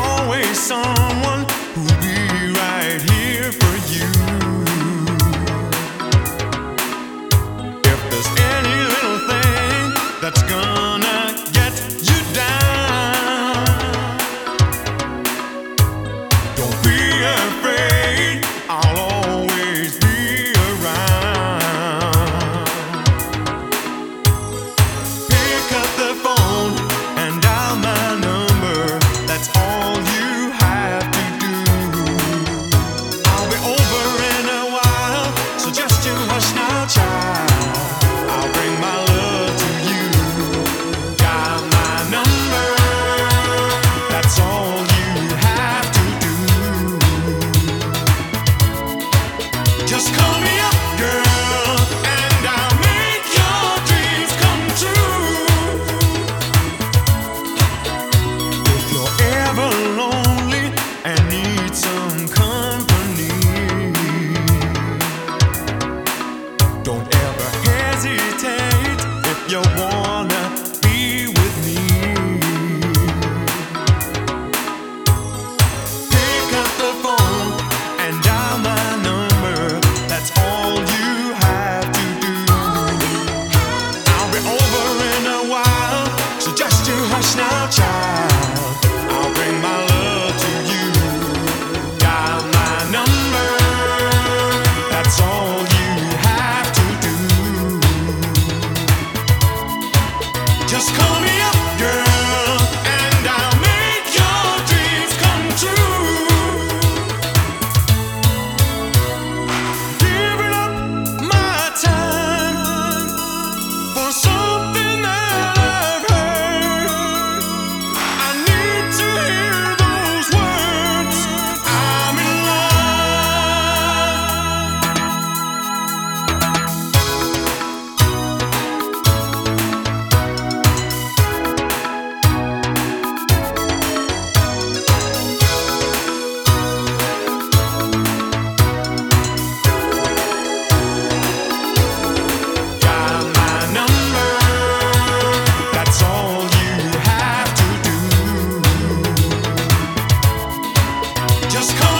always someone who'll be right here for you. If there's any little thing that's gonna get you down, don't be afraid, I'll always be around. Pick up the phone and dial my number, that's all you have to do. I'll be over in a while, so just you hush now, child. I'll bring my love to you. Dial my number, that's all you have to do. Just call me up, girl, and I'll make your dreams come true. If you're ever lonely and need some company, don't ever hesitate if you wanna be with me. Pick up the phone and dial my number, that's all you have to do. I'll be over in a while, so just you hush now, child. I'll bring my love to you. Dial my number, that's all you have to do. Just call me up, girl, and I'll make your dreams come true. Giving up my time for something that I've heard. I need to hear those words. I'm in Dial my number, that's all you have to do. Just call